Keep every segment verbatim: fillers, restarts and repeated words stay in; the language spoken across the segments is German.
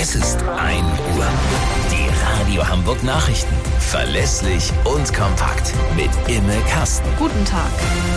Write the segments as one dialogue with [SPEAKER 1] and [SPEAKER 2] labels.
[SPEAKER 1] Es ist ein Uhr. Die Radio Hamburg Nachrichten. Verlässlich und kompakt. Mit Imme Kasten.
[SPEAKER 2] Guten Tag.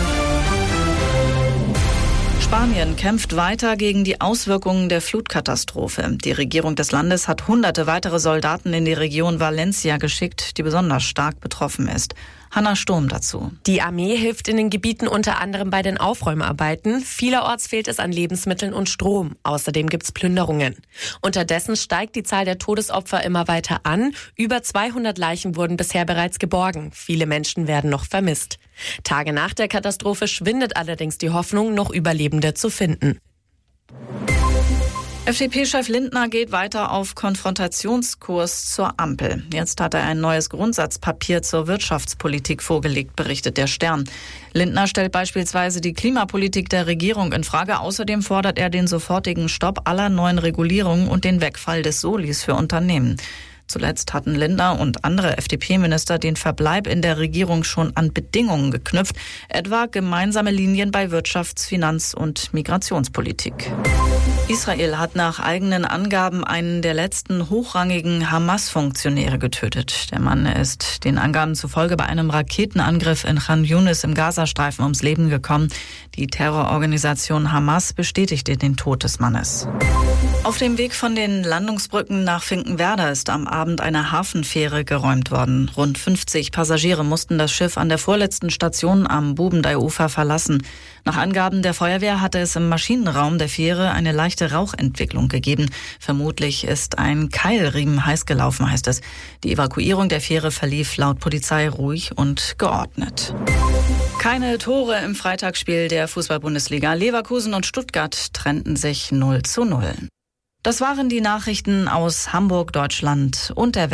[SPEAKER 2] Spanien kämpft weiter gegen die Auswirkungen der Flutkatastrophe. Die Regierung des Landes hat hunderte weitere Soldaten in die Region Valencia geschickt, die besonders stark betroffen ist. Hanna Sturm dazu.
[SPEAKER 3] Die Armee hilft in den Gebieten unter anderem bei den Aufräumarbeiten. Vielerorts fehlt es an Lebensmitteln und Strom. Außerdem gibt's Plünderungen. Unterdessen steigt die Zahl der Todesopfer immer weiter an. Über zweihundert Leichen wurden bisher bereits geborgen. Viele Menschen werden noch vermisst. Tage nach der Katastrophe schwindet allerdings die Hoffnung, noch Überlebende zu finden.
[SPEAKER 2] F D P-Chef Lindner geht weiter auf Konfrontationskurs zur Ampel. Jetzt hat er ein neues Grundsatzpapier zur Wirtschaftspolitik vorgelegt, berichtet der Stern. Lindner stellt beispielsweise die Klimapolitik der Regierung in Frage. Außerdem fordert er den sofortigen Stopp aller neuen Regulierungen und den Wegfall des Solis für Unternehmen. Zuletzt hatten Lindner und andere F D P-Minister den Verbleib in der Regierung schon an Bedingungen geknüpft, etwa gemeinsame Linien bei Wirtschafts-, Finanz- und Migrationspolitik. Israel hat nach eigenen Angaben einen der letzten hochrangigen Hamas-Funktionäre getötet. Der Mann ist den Angaben zufolge bei einem Raketenangriff in Khan Yunis im Gazastreifen ums Leben gekommen. Die Terrororganisation Hamas bestätigte den Tod des Mannes. Auf dem Weg von den Landungsbrücken nach Finkenwerder ist am Abend eine Hafenfähre geräumt worden. Rund fünfzig Passagiere mussten das Schiff an der vorletzten Station am Bubendeiufer verlassen. Nach Angaben der Feuerwehr hatte es im Maschinenraum der Fähre eine leichte Rauchentwicklung gegeben. Vermutlich ist ein Keilriemen heiß gelaufen, heißt es. Die Evakuierung der Fähre verlief laut Polizei ruhig und geordnet. Keine Tore im Freitagsspiel der Fußball-Bundesliga. Leverkusen und Stuttgart trennten sich null zu null. Das waren die Nachrichten aus Hamburg, Deutschland und der Welt.